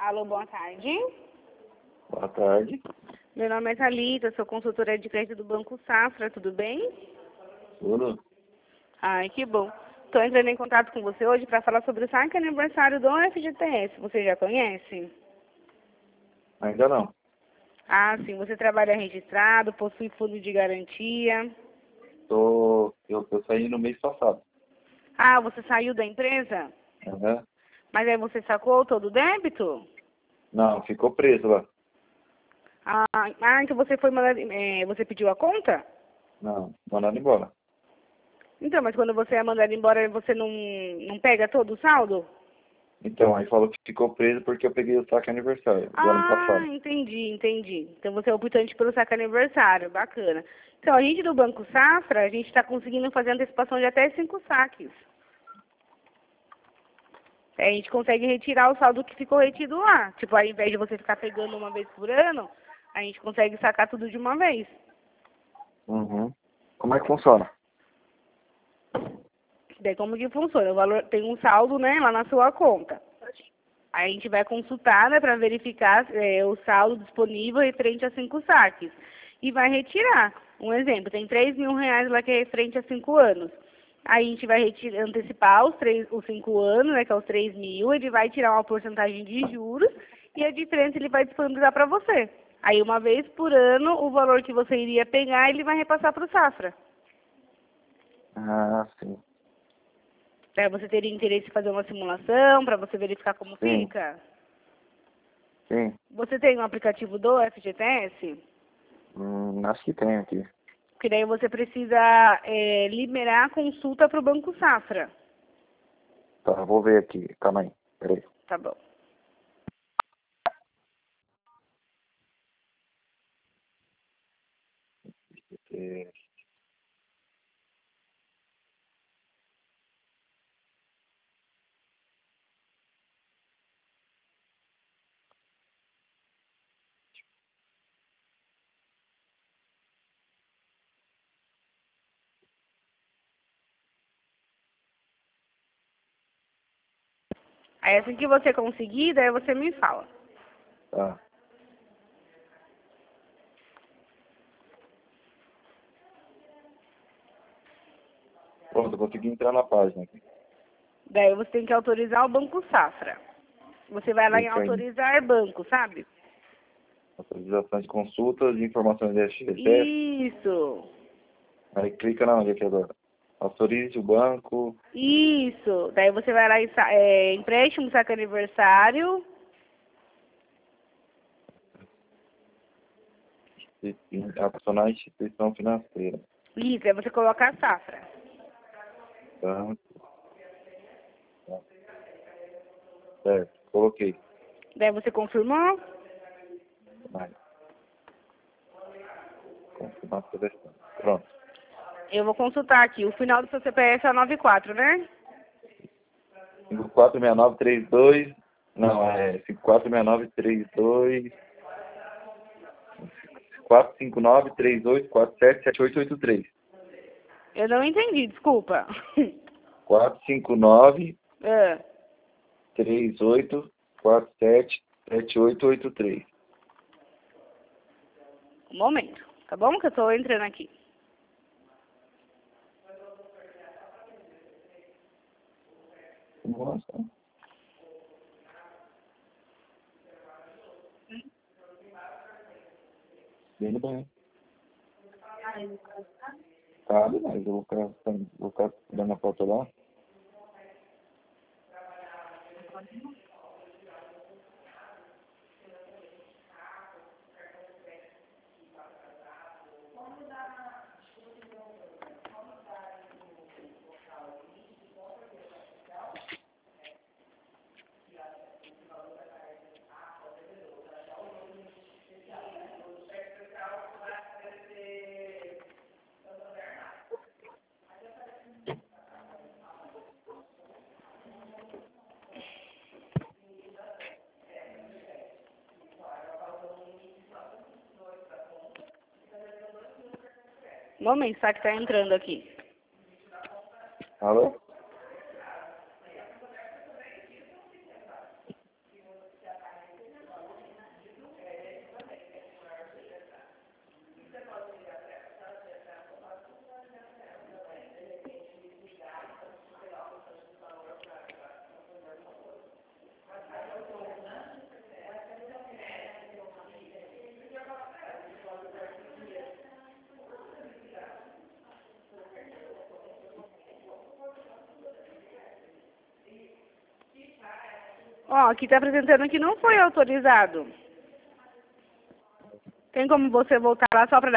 Alô, boa tarde. Boa tarde. Meu nome é Thalita, sou consultora de crédito do Banco Safra, tudo bem? Tudo? Ai, que bom. Estou entrando em contato com você hoje para falar sobre o saque aniversário do FGTS. Você já conhece? Ainda não. Ah, sim. Você trabalha registrado, possui fundo de garantia. Eu saí no mês passado. Ah, você saiu da empresa? Aham. Mas aí você sacou todo o débito? Não, ficou preso lá. Então você foi mandar, você pediu a conta? Não, mandado embora. Então, mas quando você é mandado embora, você não pega todo o saldo? Então, aí falou que ficou preso porque eu peguei o saque aniversário do ano passado. Entendi. Então você é optante pelo saque aniversário, bacana. Então, a gente do Banco Safra, a gente está conseguindo fazer antecipação de até 5 saques. A gente consegue retirar o saldo que ficou retido lá. Tipo, ao invés de você ficar pegando uma vez por ano, a gente consegue sacar tudo de uma vez. Uhum. Como é que funciona? Daí como que funciona? O valor tem um saldo, né, lá na sua conta. Aí a gente vai consultar, né, para verificar o saldo disponível referente a 5 saques. E vai retirar. Um exemplo, tem R$ 3.000 lá que é referente a 5 anos. Aí a gente vai antecipar os 5 anos, né, que é os 3.000, ele vai tirar uma porcentagem de juros e a diferença ele vai disponibilizar para você. Aí uma vez por ano, o valor que você iria pegar, ele vai repassar para o Safra. Ah, sim. Você teria interesse em fazer uma simulação para você verificar como Sim, fica? sim. Você tem um aplicativo do FGTS? Acho que tem aqui. Porque daí você precisa liberar a consulta para o Banco Safra. Tá, vou ver aqui. Calma aí. Peraí. Tá bom. É, Aí assim que você conseguir, daí você me fala. tá. Pronto, eu consegui entrar na página aqui. Daí você tem que autorizar o Banco Safra. Você vai lá em Clica em autorizar banco, sabe? autorização de consultas de informações da FGTS. Isso. Aí clica na onde aqui agora? Autorize o banco. Isso. Daí você vai lá em empréstimo, saque aniversário. Adicionar a instituição financeira. Isso. Aí você coloca a Safra. Banco. Tá. Certo, coloquei. Daí você confirmou? Mais. Confirmar o telefone. Pronto. Eu vou consultar aqui. O final do seu CPF é 94, né? 546932. Não, é 546932. 459-3847-7883. Eu não entendi, desculpa. 459-3847-7883. Ah, um momento, tá bom? Que eu tô entrando aqui. Nossa. Bem bem. Cabe, mas eu vou ficar dando a foto lá. Um momento, tá? Que tá entrando aqui. Alô? Ó, aqui tá apresentando que não foi autorizado. Tem como você voltar lá só para